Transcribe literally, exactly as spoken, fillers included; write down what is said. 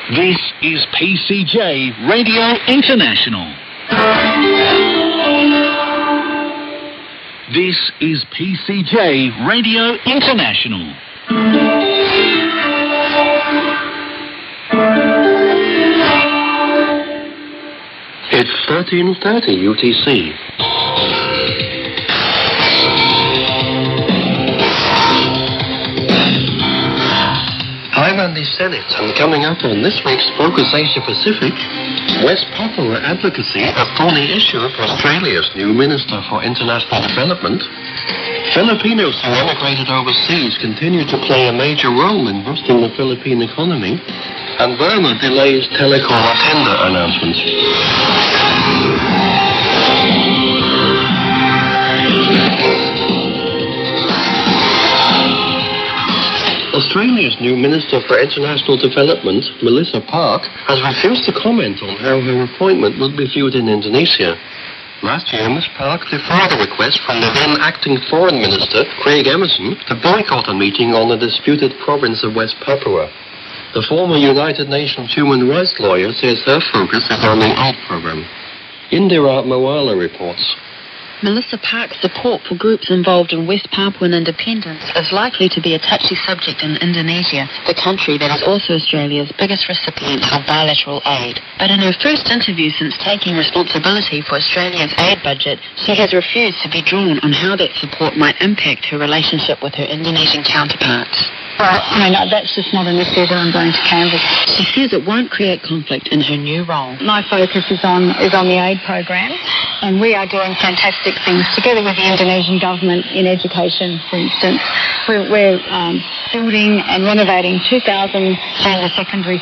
This is P C J Radio International. This is P C J Radio International. It's thirteen thirty U T C. I'm Andy Sennett, and coming up on this week's Focus Asia Pacific, West Papua advocacy a thorny issue for Australia's new Minister for International Development. Filipinos who emigrated overseas continue to play a major role in boosting the Philippine economy, and Burma delays telecom tender announcements. Australia's new Minister for International Development, Melissa Park, has refused to comment on how her appointment would be viewed in Indonesia. Last year, Miz Park defied a request from the then acting Foreign Minister, Craig Emerson, to boycott a meeting on the disputed province of West Papua. The former United Nations human rights lawyer says her focus is on the aid program. Indira Mawala reports. Melissa Park's support for groups involved in West Papuan independence is likely to be a touchy subject in Indonesia, the country that is also Australia's biggest recipient of bilateral aid. But in her first interview since taking responsibility for Australia's aid budget, she has refused to be drawn on how that support might impact her relationship with her Indonesian counterparts. Well, I mean, that's just not an issue that I'm going to canvass. She says it won't create conflict in her new role. My focus is on is on the aid program, and we are doing fantastic things together with the Indonesian government in education, for instance. We're, we're um, building and renovating two thousand junior secondary